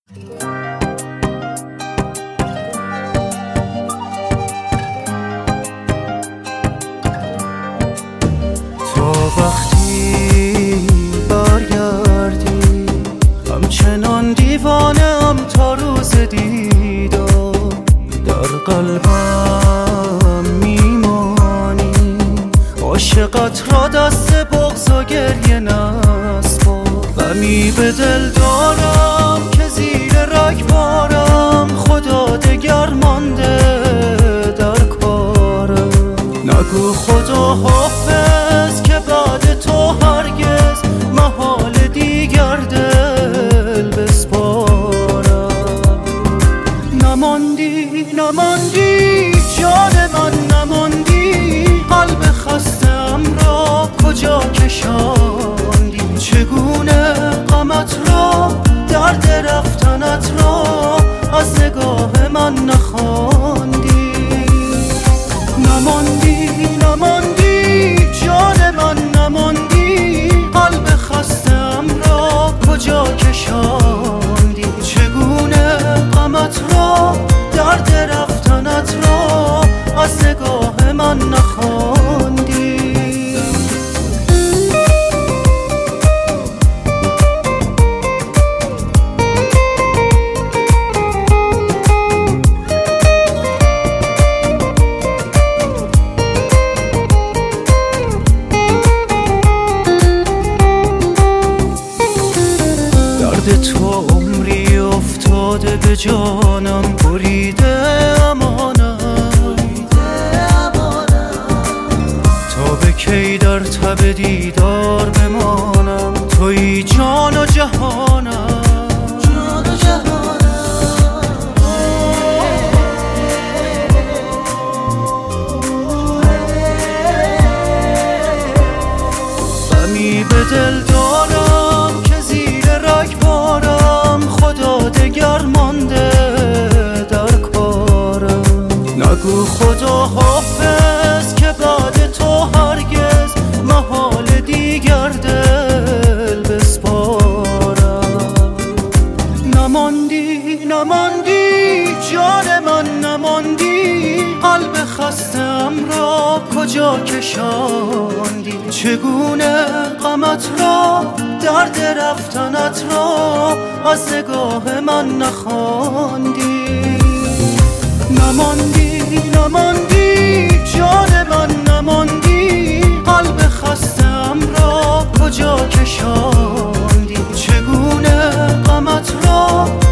تو وقتی برگردی همچنان دیوانه‌ام تا روز دیدار، در قلبم میمانی، عاشقت را دست بغض و گریه نسپار. غمی به دل دارم که زیر رگبارم، خدا دگر مانده در کارم. نگو خدا حافظ که بعد تو هرگز محال دیگر دل بسپارم. نماندی نماندی جان من، نماندی قلب خستم را کجا کشاندی. چگونه غمت را، درد رفتنت را از نگاه من نخواندی. نماندی نماندی جان من، نماندی قلب خستم را کجا کشاندی. چگونه غمت را، درد رفتنت را از نگاه من نخواندی. تو عمری افتاده به جانم، بریده امانم. تا به کی در تب دیدار بمانم، توی جان و جهانم. غمی به دل دارم که زیر رگبارم، خدا دگر مانده در کارم. نگو خدا حافظ که بعد تو هرگز محال دیگر دل بسپارم. نماندی نماندی جان من، نماندی قلب خستم را کجا کشاندی. چگونه غمت را، درد رفتنت را از نگاه من نخواندی. نماندی نماندی جان من، نماندی قلب خستم را کجا کشاندی. چگونه غمت را،